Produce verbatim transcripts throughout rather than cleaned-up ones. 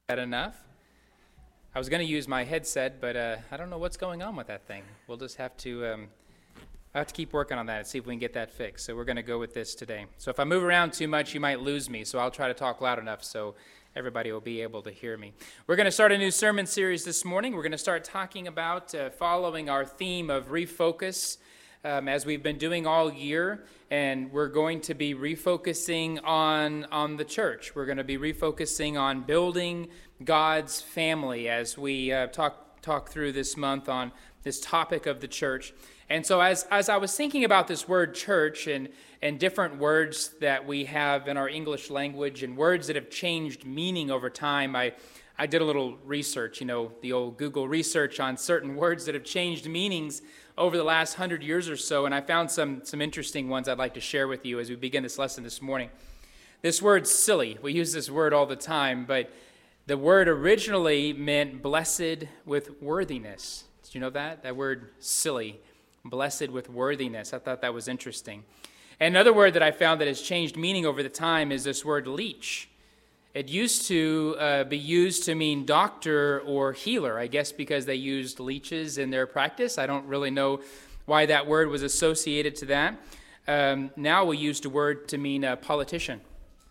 that enough? I was going to use my headset, but uh, I don't know what's going on with that thing. We'll just have to um, I have to keep working on that and see if we can get that fixed. So we're going to go with this today. So if I move around too much, you might lose me. So I'll try to talk loud enough so everybody will be able to hear me. We're going to start a new sermon series this morning. We're going to start talking about uh, following our theme of refocus, um, as we've been doing all year. And we're going to be refocusing on, on the church. We're going to be refocusing on building God's family as we uh, talk talk through this month on this topic of the church. And so as as I was thinking about this word church and, and different words that we have in our English language and words that have changed meaning over time, I, I did a little research, you know, the old Google research on certain words that have changed meanings over the last hundred years or so, and I found some, some interesting ones I'd like to share with you as we begin this lesson this morning. This word silly, we use this word all the time, but the word originally meant blessed with worthiness. Did you know that? That word silly, blessed with worthiness. I thought that was interesting. And another word that I found that has changed meaning over the time is this word leech. It used to uh, be used to mean doctor or healer, I guess because they used leeches in their practice. I don't really know why that word was associated to that. Um, now we use the word to mean a politician.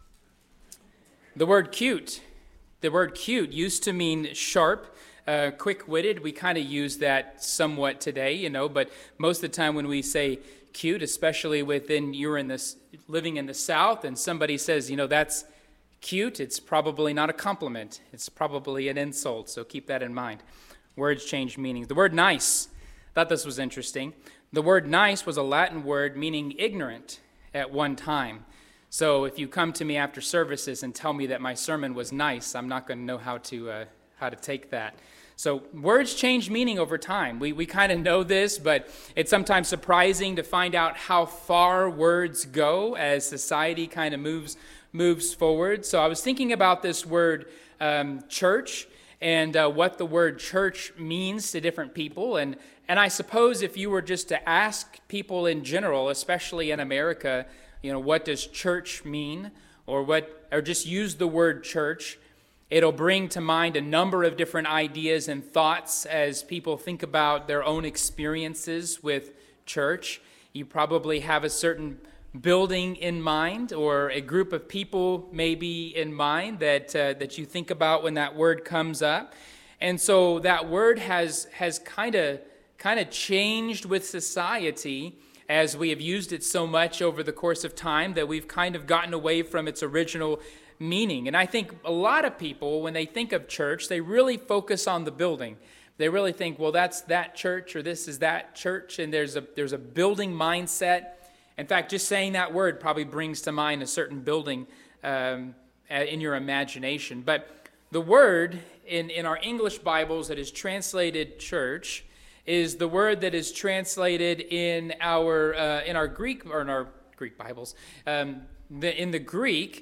The word cute. The word cute used to mean sharp, uh, quick-witted. We kind of use that somewhat today, you know, but most of the time when we say cute, especially within you're in this living in the South and somebody says, you know, that's cute, it's probably not a compliment. It's probably an insult, so keep that in mind. Words change meanings. The word nice, I thought this was interesting. The word nice was a Latin word meaning ignorant at one time. So if you come to me after services and tell me that my sermon was nice, I'm not going to know how to uh, how to take that. So words change meaning over time. We we kind of know this, but it's sometimes surprising to find out how far words go as society kind of moves moves forward. So I was thinking about this word um, church and uh, what the word church means to different people. And, and I suppose if you were just to ask people in general, especially in America, you know, what does church mean? Or what, or just use the word church, it'll bring to mind a number of different ideas and thoughts as people think about their own experiences with church. You probably have a certain building in mind or a group of people maybe in mind that uh, that you think about when that word comes up. And so that word has has kind of kind of changed with society as we have used it so much over the course of time that we've kind of gotten away from its original meaning. And I think a lot of people, when they think of church, they really focus on the building. They really think, well, that's that church or this is that church, and there's a there's a building mindset. In fact, just saying that word probably brings to mind a certain building um, in your imagination. But the word in, in our English Bibles that is translated church is the word that is translated in our uh, in our Greek or in our Greek Bibles um, the, in the Greek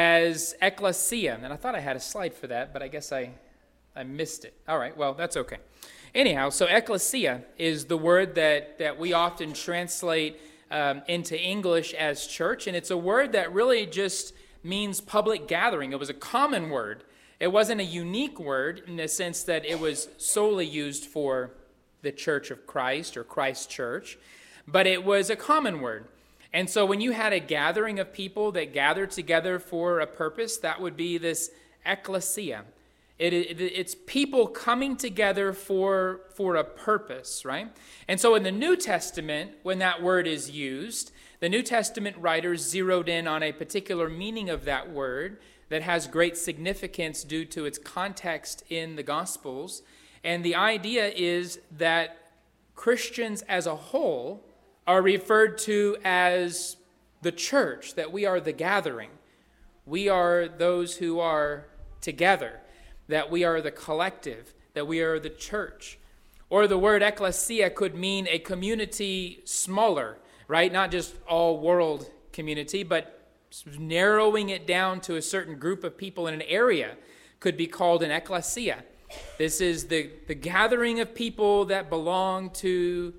as ekklesia. And I thought I had a slide for that, but I guess I I missed it. All right, well that's okay. Anyhow, so ekklesia is the word that that we often translate Um, into English as church, and it's a word that really just means public gathering. It was a common word. It wasn't a unique word in the sense that it was solely used for the Church of Christ or Christ Church, but it was a common word. And so when you had a gathering of people that gathered together for a purpose, that would be this ekklesia. It, it, it's people coming together for, for a purpose, right? And so in the New Testament, when that word is used, the New Testament writers zeroed in on a particular meaning of that word that has great significance due to its context in the Gospels. And the idea is that Christians as a whole are referred to as the church, that we are the gathering. We are those who are together. That we are the collective, that we are the church. Or the word ekklesia could mean a community smaller, right? Not just all world community, but narrowing it down to a certain group of people in an area could be called an ekklesia. This is the, the gathering of people that belong to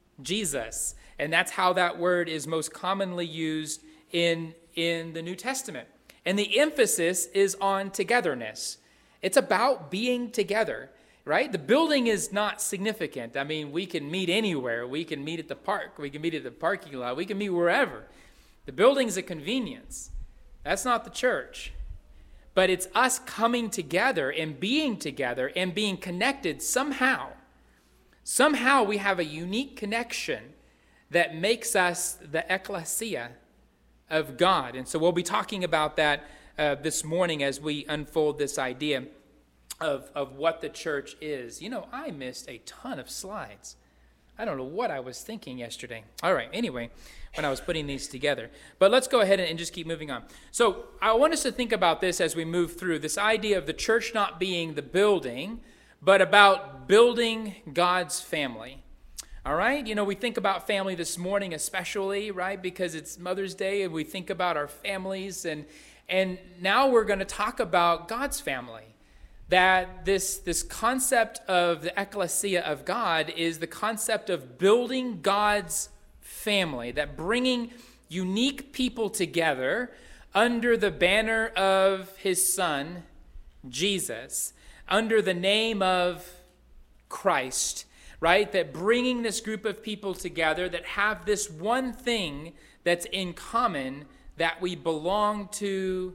Jesus. And that's how that word is most commonly used in, in the New Testament. And the emphasis is on togetherness. It's about being together, right? The building is not significant. I mean, we can meet anywhere. We can meet at the park. We can meet at the parking lot. We can meet wherever. The building's a convenience. That's not the church. But it's us coming together and being together and being connected somehow. Somehow we have a unique connection that makes us the ecclesia of God. And so we'll be talking about that uh, this morning as we unfold this idea of, of what the church is. You know, I missed a ton of slides. I don't know what I was thinking yesterday. All right, anyway, when I was putting these together. But let's go ahead and just keep moving on. So I want us to think about this as we move through, this idea of the church not being the building, but about building God's family. All right? You know, we think about family this morning especially, right? Because it's Mother's Day and we think about our families. And, and now we're going to talk about God's family. That this, this concept of the ecclesia of God is the concept of building God's family. That bringing unique people together under the banner of his son, Jesus, under the name of Christ, right? That bringing this group of people together that have this one thing that's in common, that we belong to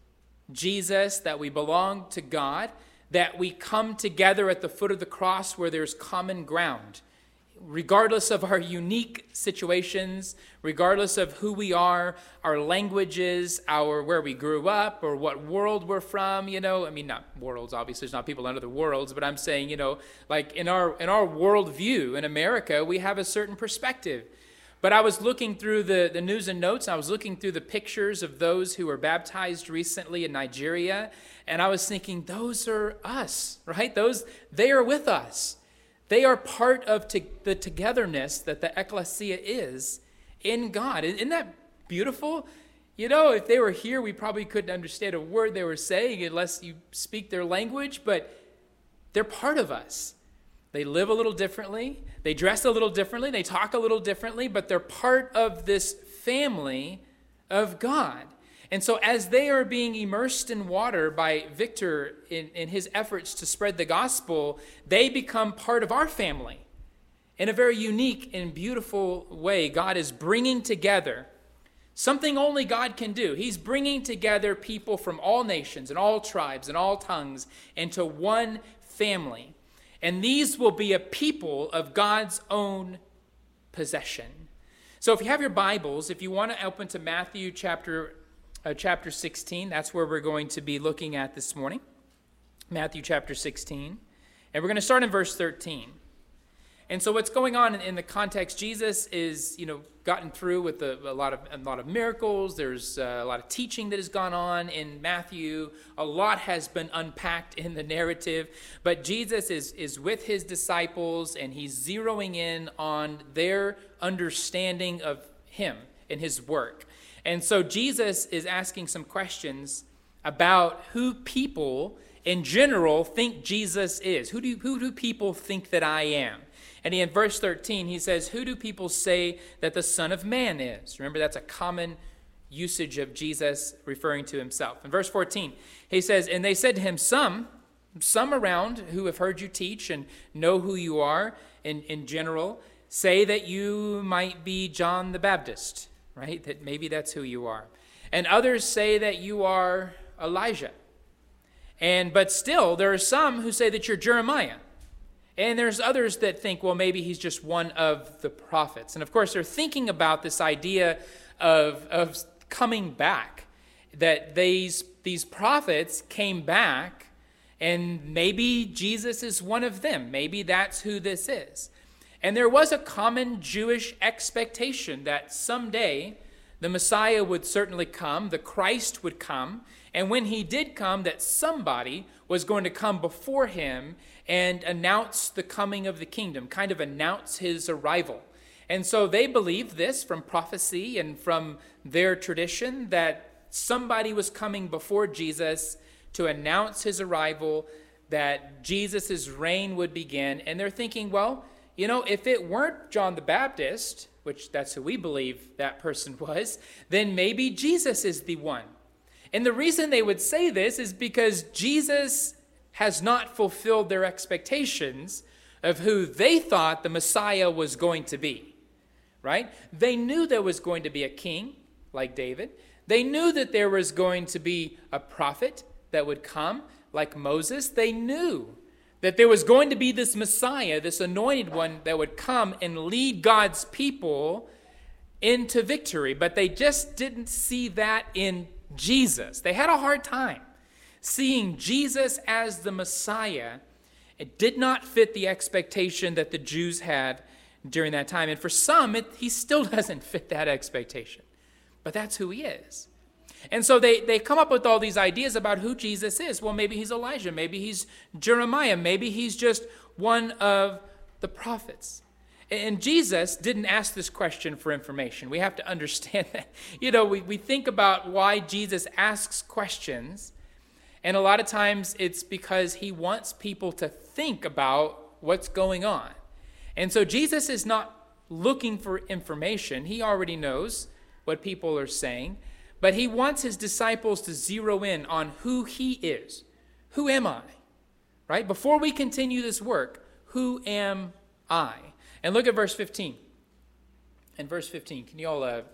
Jesus, that we belong to God, that we come together at the foot of the cross where there's common ground. Regardless of our unique situations, regardless of who we are, our languages, our where we grew up, or what world we're from, you know, I mean, not worlds, obviously, there's not people under the worlds, but I'm saying, you know, like in our in our worldview in America, we have a certain perspective. But I was looking through the, the news and notes, I was looking through the pictures of those who were baptized recently in Nigeria, and I was thinking, those are us, right? Those, they are with us. They are part of to, the togetherness that the ecclesia is in God. Isn't that beautiful? You know, if they were here, we probably couldn't understand a word they were saying unless you speak their language, but they're part of us. They live a little differently. They dress a little differently. They talk a little differently, but they're part of this family of God. And so as they are being immersed in water by Victor in, in his efforts to spread the gospel, they become part of our family in a very unique and beautiful way. God is bringing together something only God can do. He's bringing together people from all nations and all tribes and all tongues into one family. And these will be a people of God's own possession. So if you have your Bibles, if you want to open to Matthew chapter Uh, chapter sixteen, that's where we're going to be looking at this morning. Matthew chapter sixteen. And we're going to start in verse thirteen. And so what's going on in, in the context, Jesus is, you know, gotten through with a, a lot of a lot of miracles. There's uh, a lot of teaching that has gone on in Matthew. A lot has been unpacked in the narrative. But Jesus is, is with his disciples, and he's zeroing in on their understanding of him and his work. And so Jesus is asking some questions about who people in general think Jesus is. Who do, who do people think that I am? And in verse thirteen, he says, who do people say that the Son of Man is? Remember, that's a common usage of Jesus referring to himself. In verse fourteen, he says, and they said to him, some, some around who have heard you teach and know who you are in, in general, say that you might be John the Baptist. Right? That maybe that's who you are. And others say that you are Elijah. And but still, there are some who say that you're Jeremiah. And there's others that think, well, maybe he's just one of the prophets. And of course, they're thinking about this idea of, of coming back. That these, these prophets came back, and maybe Jesus is one of them. Maybe that's who this is. And there was a common Jewish expectation that someday the Messiah would certainly come, the Christ would come, and when he did come, that somebody was going to come before him and announce the coming of the kingdom, kind of announce his arrival. And so they believed this from prophecy and from their tradition, that somebody was coming before Jesus to announce his arrival, that Jesus' reign would begin. And they're thinking, well, you know, if it weren't John the Baptist, which that's who we believe that person was, then maybe Jesus is the one. And the reason they would say this is because Jesus has not fulfilled their expectations of who they thought the Messiah was going to be, right? They knew there was going to be a king like David. They knew that there was going to be a prophet that would come like Moses. They knew that there was going to be this Messiah, this anointed one that would come and lead God's people into victory. But they just didn't see that in Jesus. They had a hard time seeing Jesus as the Messiah. It did not fit the expectation that the Jews had during that time. And for some, it, he still doesn't fit that expectation. But that's who he is. And so they, they come up with all these ideas about who Jesus is. Well, maybe he's Elijah. Maybe he's Jeremiah. Maybe he's just one of the prophets. And Jesus didn't ask this question for information. We have to understand that. You know, we, we think about why Jesus asks questions. And a lot of times it's because he wants people to think about what's going on. And so Jesus is not looking for information. He already knows what people are saying. But he wants his disciples to zero in on who he is. Who am I? Right? Before we continue this work, who am I? And look at verse fifteen. In verse fifteen, can you all uh,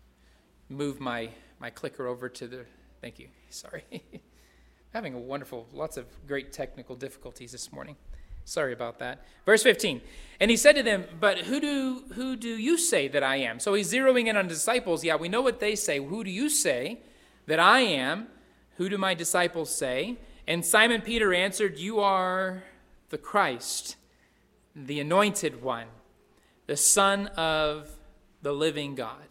move my, my clicker over to the... Thank you. Sorry. Having a wonderful, lots of great technical difficulties this morning. Sorry about that. Verse fifteen. And he said to them, but who do who do you say that I am? So he's zeroing in on the disciples. Yeah, we know what they say. Who do you say that I am? Who do my disciples say? And Simon Peter answered, you are the Christ, the anointed one, the Son of the living God.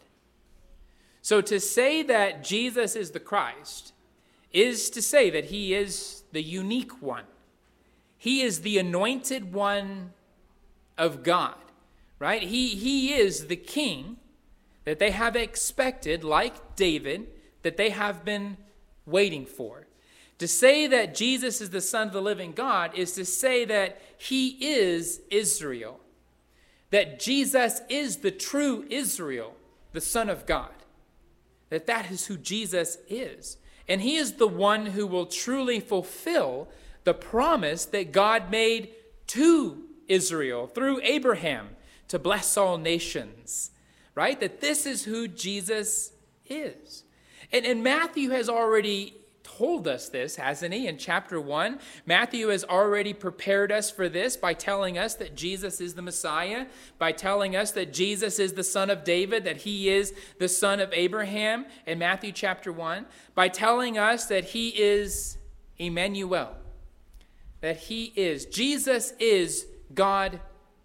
So to say that Jesus is the Christ is to say that he is the unique one. He is the anointed one of God, right? He, he is the king that they have expected, like David, that they have been waiting for. To say that Jesus is the Son of the living God is to say that he is Israel, that Jesus is the true Israel, the Son of God, that that is who Jesus is. And he is the one who will truly fulfill the promise that God made to Israel through Abraham to bless all nations, right? That this is who Jesus is. And, and Matthew has already told us this, hasn't he? In chapter one, Matthew has already prepared us for this by telling us that Jesus is the Messiah, by telling us that Jesus is the son of David, that he is the son of Abraham in Matthew chapter one, by telling us that he is Emmanuel, that he is, Jesus is God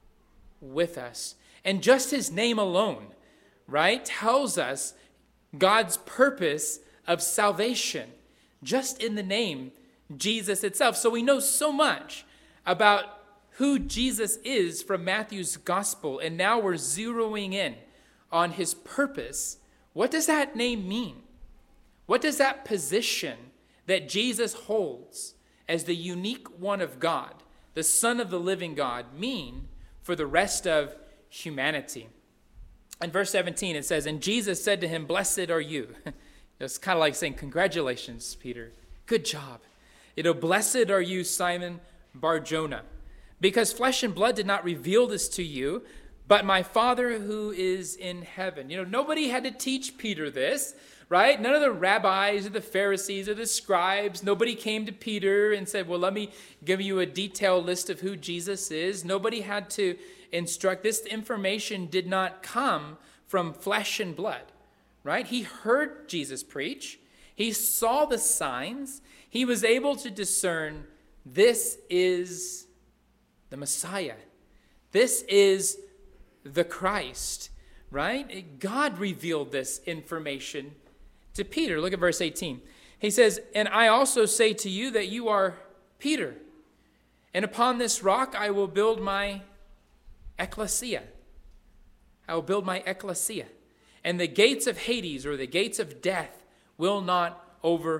with us. And just his name alone, right, tells us God's purpose of salvation, just in the name Jesus itself. So we know so much about who Jesus is from Matthew's gospel, and now we're zeroing in on his purpose. What does that name mean? What does that position that Jesus holds as the unique one of God, the Son of the living God, mean for the rest of humanity? In verse seventeen, it says, and Jesus said to him, blessed are you. It's kind of like saying, congratulations, Peter. Good job. You know, blessed are you, Simon Bar-Jonah, because flesh and blood did not reveal this to you, but my Father who is in heaven. You know, nobody had to teach Peter this, right? None of the rabbis or the Pharisees or the scribes, nobody came to Peter and said, well, let me give you a detailed list of who Jesus is. Nobody had to instruct. This information did not come from flesh and blood, right? He heard Jesus preach. He saw the signs. He was able to discern this is the Messiah. This is the Christ, right? God revealed this information to Peter. Look at verse eighteen. He says, and I also say to you that you are Peter, and upon this rock I will build my ecclesia. I will build my ecclesia. And the gates of Hades, or the gates of death, will not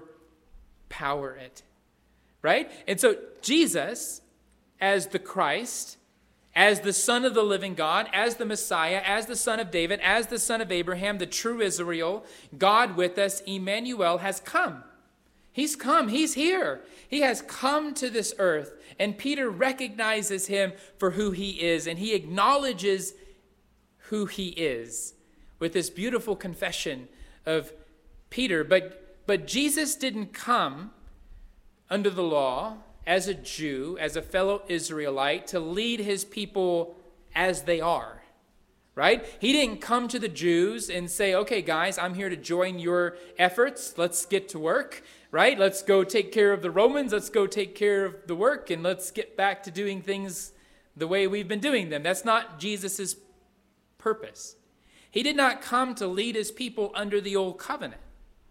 overpower it. Right? And so Jesus, as the Christ, as the Son of the living God, as the Messiah, as the Son of David, as the Son of Abraham, the true Israel, God with us, Emmanuel, has come. He's come. He's here. He has come to this earth. And Peter recognizes him for who he is. And he acknowledges who he is with this beautiful confession of Peter. But, but Jesus didn't come under the law as a Jew, as a fellow Israelite, to lead his people as they are. Right? He didn't come to the Jews and say, okay, guys, I'm here to join your efforts. Let's get to work. Right? Let's go take care of the Romans. Let's go take care of the work, and let's get back to doing things the way we've been doing them. That's not Jesus' purpose. He did not come to lead his people under the old covenant.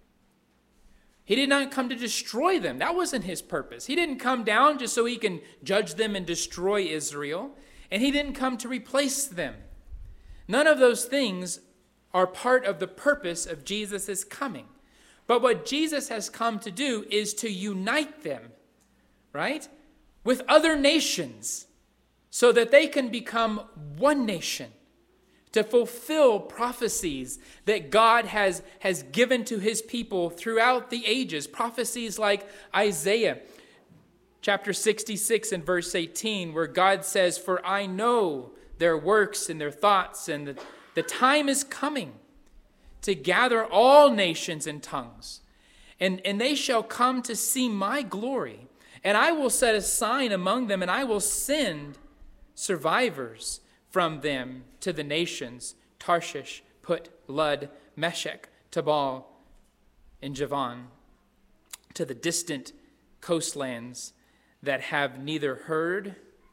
He did not come to destroy them. That wasn't his purpose. He didn't come down just so he can judge them and destroy Israel. And he didn't come to replace them. None of those things are part of the purpose of Jesus' coming. But what Jesus has come to do is to unite them, right, with other nations so that they can become one nation, to fulfill prophecies that God has, has given to his people throughout the ages. Prophecies like Isaiah chapter sixty-six and verse eighteen, where God says, "For I know their works and their thoughts, and the, the time is coming to gather all nations and tongues, and, and they shall come to see my glory. And I will set a sign among them, and I will send survivors from them to the nations, Tarshish, Put, Lud, Meshech, Tabal, and Javan, to the distant coastlands that have neither heard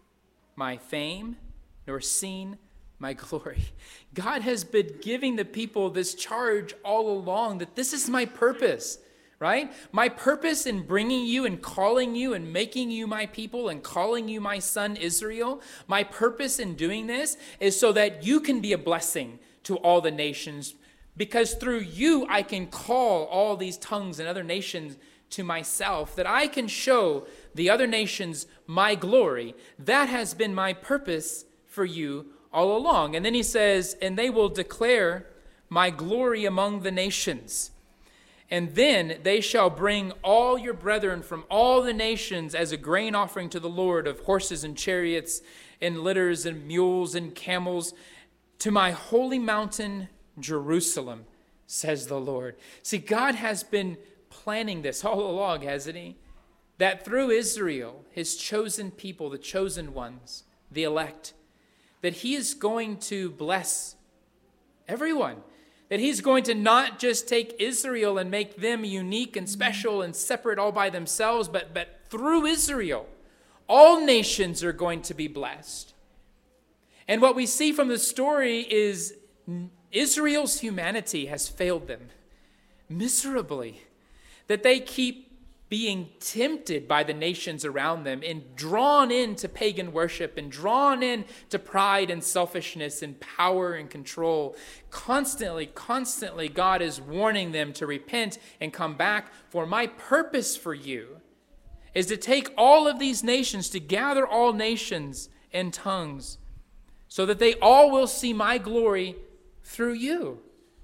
my fame nor seen my glory." God has been giving the people this charge all along, that this is my purpose, right? My purpose in bringing you and calling you and making you my people and calling you my son Israel, my purpose in doing this is so that you can be a blessing to all the nations, because through you I can call all these tongues and other nations to myself, that I can show the other nations my glory. That has been my purpose for you all along. And then he says, "And they will declare my glory among the nations. And then they shall bring all your brethren from all the nations as a grain offering to the Lord, of horses and chariots and litters and mules and camels, to my holy mountain Jerusalem, says the Lord." See, God has been planning this all along, hasn't he? That through Israel, his chosen people, the chosen ones, the elect, that he is going to bless everyone. That he's going to not just take Israel and make them unique and special and separate all by themselves, but, but through Israel, all nations are going to be blessed. And what we see from the story is Israel's humanity has failed them miserably. That they keep being tempted by the nations around them and drawn into pagan worship and drawn into pride and selfishness and power and control. Constantly, constantly, God is warning them to repent and come back. For my purpose for you is to take all of these nations, to gather all nations and tongues, so that they all will see my glory through you.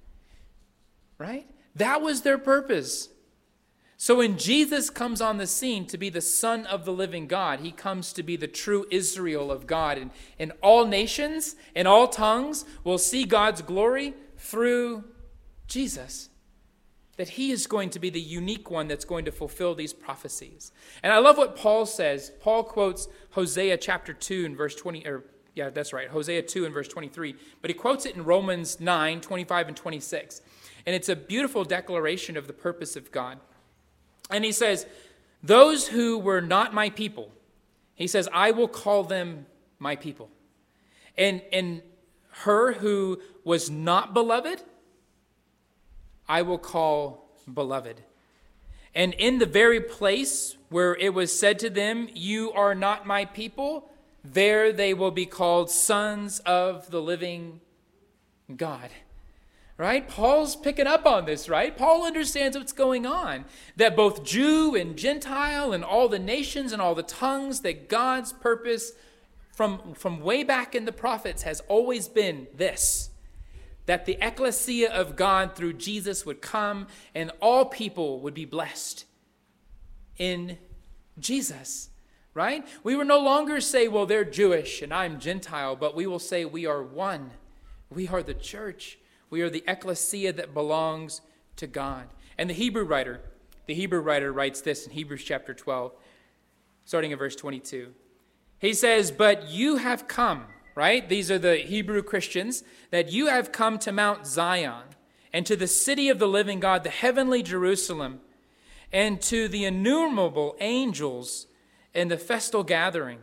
Right? That was their purpose. So when Jesus comes on the scene to be the Son of the living God, he comes to be the true Israel of God. And, and all nations and all tongues will see God's glory through Jesus. That he is going to be the unique one that's going to fulfill these prophecies. And I love what Paul says. Paul quotes Hosea chapter two and verse twenty, or yeah, that's right, Hosea two and verse twenty-three. But he quotes it in Romans nine, twenty-five and twenty-six. And it's a beautiful declaration of the purpose of God. And he says, "Those who were not my people," he says, "I will call them my people. And, and her who was not beloved, I will call beloved. And in the very place where it was said to them, 'You are not my people,' there they will be called sons of the living God." Right? Paul's picking up on this, right? Paul understands what's going on. That both Jew and Gentile and all the nations and all the tongues, that God's purpose from, from way back in the prophets has always been this. That the ecclesia of God through Jesus would come and all people would be blessed in Jesus, right? We will no longer say, well, they're Jewish and I'm Gentile, but we will say we are one. We are the church. We are the ecclesia that belongs to God. And the Hebrew writer, the Hebrew writer writes this in Hebrews chapter twelve, starting at verse twenty-two. He says, but you have come, right? These are the Hebrew Christians, that you have come to Mount Zion and to the city of the living God, the heavenly Jerusalem, and to the innumerable angels in the festal gathering,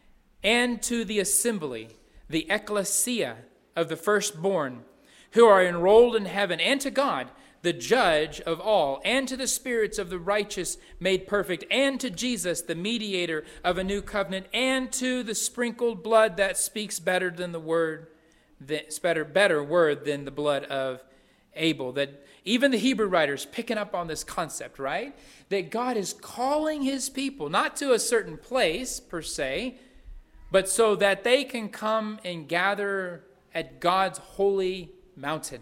and to the assembly, the ecclesia of the firstborn, who are enrolled in heaven, and to God, the judge of all, and to the spirits of the righteous made perfect, and to Jesus, the mediator of a new covenant, and to the sprinkled blood that speaks better than the word, that, better, better word than the blood of Abel. That even the Hebrew writers picking up on this concept, right? That God is calling his people, not to a certain place per se, but so that they can come and gather at God's holy mountain.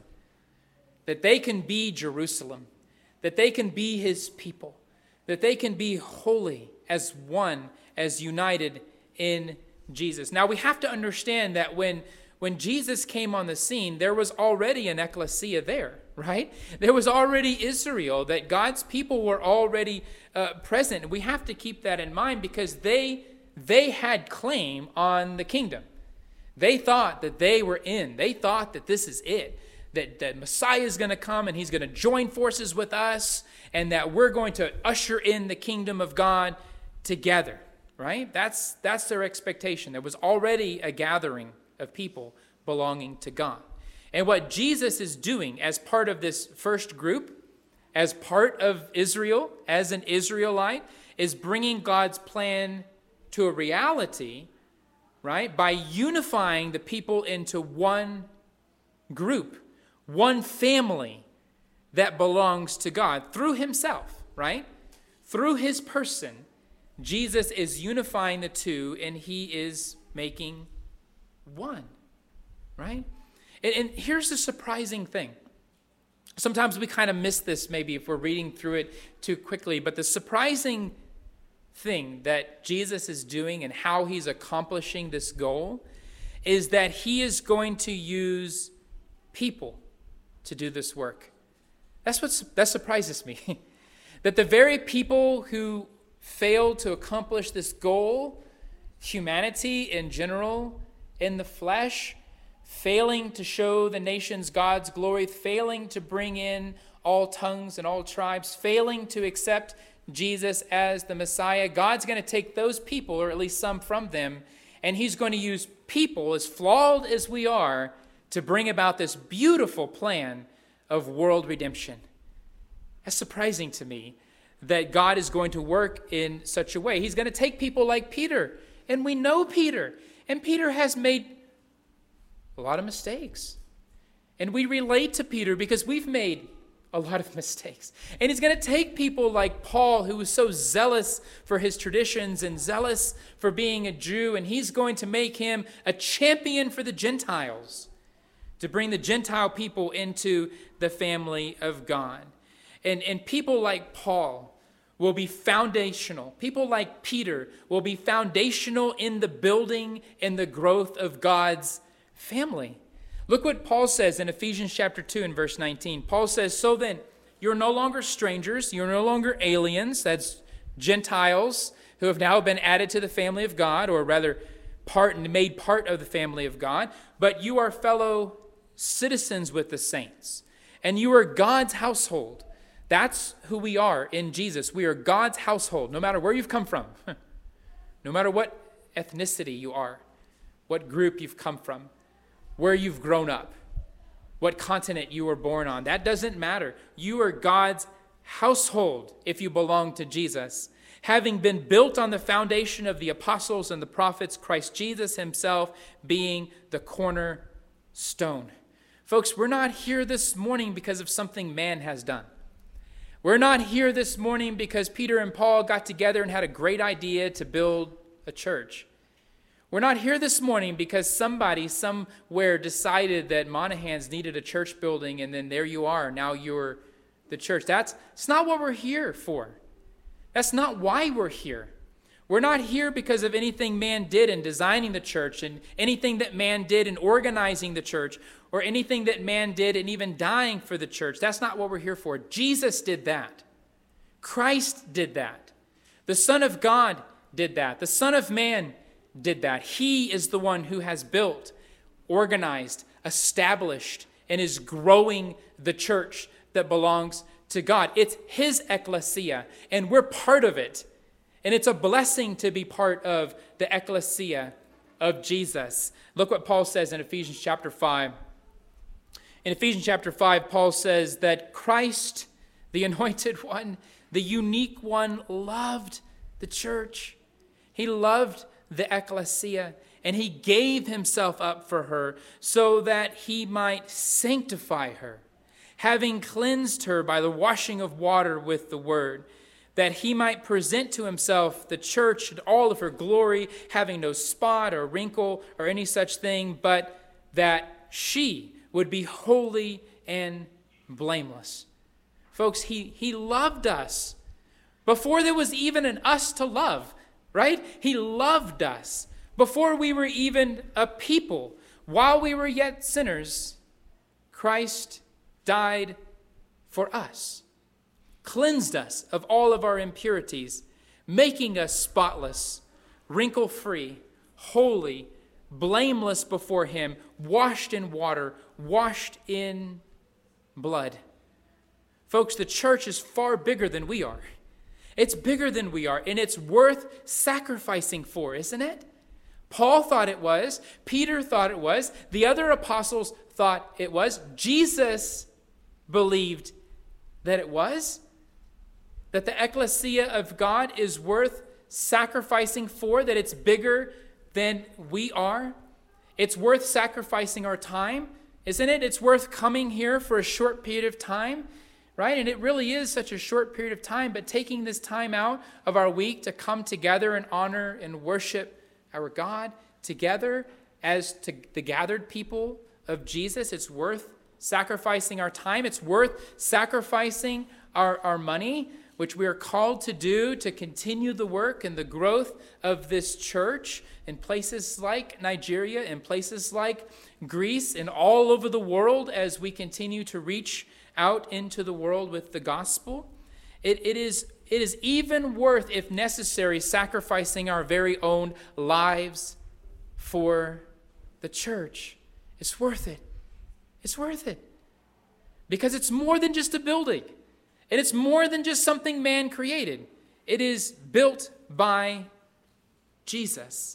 That they can be Jerusalem, that they can be his people, that they can be holy as one, as united in Jesus. Now we have to understand that when, when Jesus came on the scene, there was already an ecclesia there, right? There was already Israel, that God's people were already uh, present. We have to keep that in mind because they, they had claim on the kingdom. They thought that they were in. They thought that this is it. That, that Messiah is going to come and he's going to join forces with us and that we're going to usher in the kingdom of God together, right? That's, that's their expectation. There was already a gathering of people belonging to God. And what Jesus is doing as part of this first group, as part of Israel, as an Israelite, is bringing God's plan to a reality, right? By unifying the people into one group, one family that belongs to God through himself, right? Through his person, Jesus is unifying the two and he is making one, right? And, and here's the surprising thing. Sometimes we kind of miss this maybe if we're reading through it too quickly, but the surprising thing that Jesus is doing and how he's accomplishing this goal is that he is going to use people to do this work. That's what that surprises me. That the very people who failed to accomplish this goal, humanity in general, in the flesh, failing to show the nations God's glory, failing to bring in all tongues and all tribes, failing to accept Jesus as the Messiah, God's going to take those people, or at least some from them, and he's going to use people, as flawed as we are, to bring about this beautiful plan of world redemption. That's surprising to me that God is going to work in such a way. He's going to take people like Peter, and we know Peter, and Peter has made a lot of mistakes. And we relate to Peter because we've made a lot of mistakes. And he's going to take people like Paul, who was so zealous for his traditions and zealous for being a Jew, and he's going to make him a champion for the Gentiles, to bring the Gentile people into the family of God. And, and people like Paul will be foundational. People like Peter will be foundational in the building and the growth of God's family. Look what Paul says in Ephesians chapter two and verse nineteen. Paul says, so then, you're no longer strangers, you're no longer aliens, that's Gentiles who have now been added to the family of God, or rather part and made part of the family of God, but you are fellow citizens with the saints, and you are God's household. That's who we are in Jesus. We are God's household, no matter where you've come from, no matter what ethnicity you are, what group you've come from, where you've grown up, what continent you were born on. That doesn't matter. You are God's household if you belong to Jesus, having been built on the foundation of the apostles and the prophets, Christ Jesus himself being the cornerstone. Folks, we're not here this morning because of something man has done. We're not here this morning because Peter and Paul got together and had a great idea to build a church. We're not here this morning because somebody somewhere decided that Monahans needed a church building, and then there you are. Now you're the church. That's it's not what we're here for. That's not why we're here. We're not here because of anything man did in designing the church and anything that man did in organizing the church or anything that man did in even dying for the church. That's not what we're here for. Jesus did that. Christ did that. The Son of God did that. The Son of Man did that. He is the one who has built, organized, established, and is growing the church that belongs to God. It's his ecclesia, and we're part of it. And it's a blessing to be part of the ecclesia of Jesus. Look what Paul says in Ephesians chapter five. In Ephesians chapter five, Paul says that Christ, the anointed one, the unique one, loved the church. He loved the ecclesia, and he gave himself up for her so that he might sanctify her, having cleansed her by the washing of water with the word, that he might present to himself the church in all of her glory, having no spot or wrinkle or any such thing, but that she would be holy and blameless. Folks, he, he loved us before there was even an us to love, right? He loved us before we were even a people. While we were yet sinners, Christ died for us, cleansed us of all of our impurities, making us spotless, wrinkle-free, holy, blameless before him, washed in water, washed in blood. Folks, the church is far bigger than we are. It's bigger than we are, and it's worth sacrificing for, isn't it? Paul thought it was. Peter thought it was. The other apostles thought it was. Jesus believed that it was. That the ecclesia of God is worth sacrificing for, that it's bigger than we are. It's worth sacrificing our time, isn't it? It's worth coming here for a short period of time, right? And it really is such a short period of time, but taking this time out of our week to come together and honor and worship our God together as to the gathered people of Jesus, it's worth sacrificing our time. It's worth sacrificing our, our money, which we are called to do to continue the work and the growth of this church in places like Nigeria, in places like Greece, and all over the world as we continue to reach out into the world with the gospel. It, it is, it is even worth, if necessary, sacrificing our very own lives for the church. It's worth it. It's worth it. Because it's more than just a building. And it's more than just something man created. It is built by Jesus.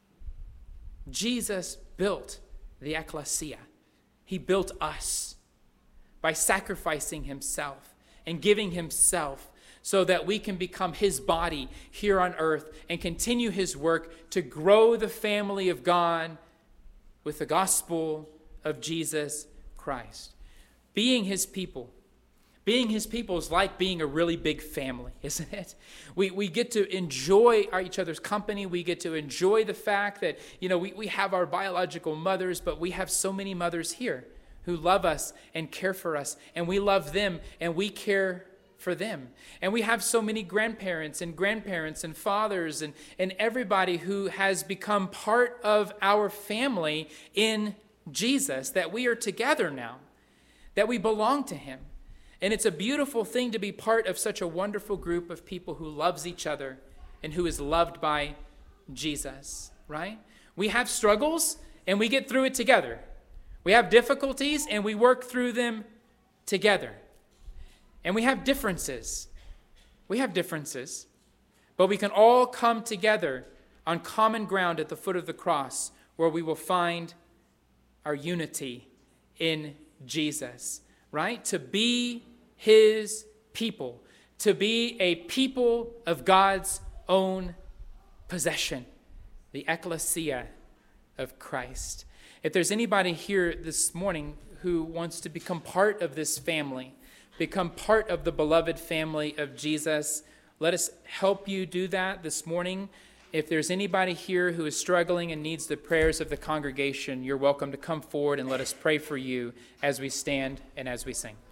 Jesus built the ecclesia. He built us by sacrificing himself and giving himself so that we can become his body here on earth and continue his work to grow the family of God with the gospel of Jesus Christ. Being his people. Being his people is like being a really big family, isn't it? We we get to enjoy our, each other's company. We get to enjoy the fact that, you know, we, we have our biological mothers, but we have so many mothers here who love us and care for us, and we love them and we care for them. And we have so many grandparents and grandparents and fathers and, and everybody who has become part of our family in Jesus, that we are together now, that we belong to him. And it's a beautiful thing to be part of such a wonderful group of people who loves each other and who is loved by Jesus, right? We have struggles and we get through it together. We have difficulties and we work through them together. And we have differences. We have differences. But we can all come together on common ground at the foot of the cross where we will find our unity in Jesus, right? To be his people, to be a people of God's own possession, the ecclesia of Christ. If there's anybody here this morning who wants to become part of this family, become part of the beloved family of Jesus, let us help you do that this morning. If there's anybody here who is struggling and needs the prayers of the congregation, you're welcome to come forward and let us pray for you as we stand and as we sing.